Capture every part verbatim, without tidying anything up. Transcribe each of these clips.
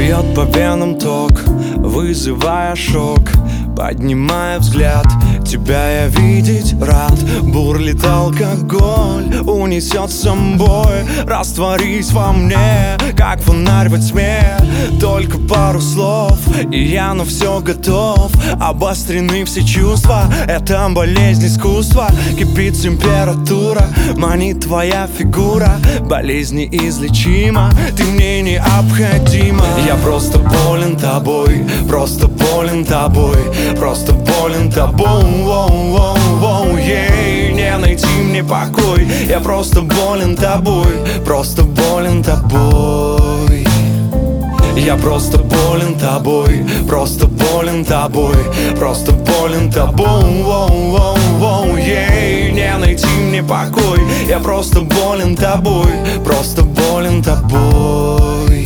Бьет по венам ток, вызывая шок. Поднимая взгляд, тебя я видеть рад. Бурлит алкоголь, унесет с собой. Растворись во мне, как фонарь во тьме. Только пару слов, и я на все готов. Обострены все чувства, это болезнь искусства. Кипит температура, манит твоя фигура. Болезнь неизлечима, ты мне необходима. Я просто болен тобой, просто болен тобой. Просто болен тобой, воу, воу, воу, ей. Не найти мне покой. Я просто болен тобой, просто болен тобой. Я просто болен тобой, просто болен тобой. Просто болен тобой, воу, воу, воу, ей. Не найти мне покой. Я просто болен тобой, просто болен тобой.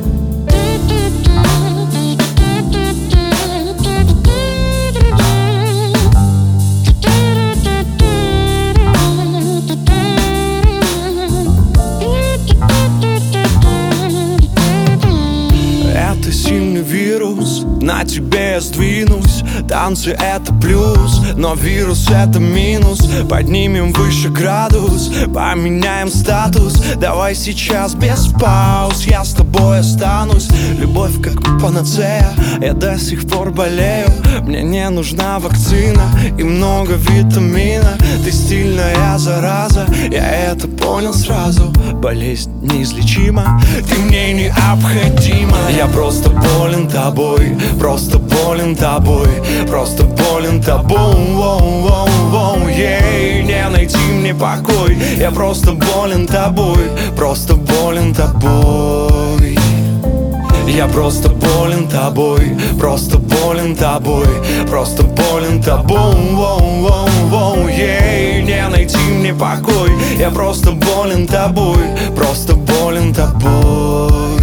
Сильный вирус, на тебе я сдвинусь. Танцы это плюс, но вирус это минус. Поднимем выше градус, поменяем статус. Давай сейчас без пауз, я с тобой останусь. Любовь как панацея, я до сих пор болею. Мне не нужна вакцина и много витамина. Ты стильная зараза, я это понял сразу. Болезнь неизлечима, ты мне необходима. Я просто болен тобой, просто болен тобой. Просто болен тобой, воу, воу, воу, ей. Не найти мне покой. Я просто болен тобой, просто болен тобой. Я просто болен тобой, просто болен тобой. Просто болен тобой, воу, воу, воу, ей. Не найти мне покой. Я просто болен тобой, просто болен тобой.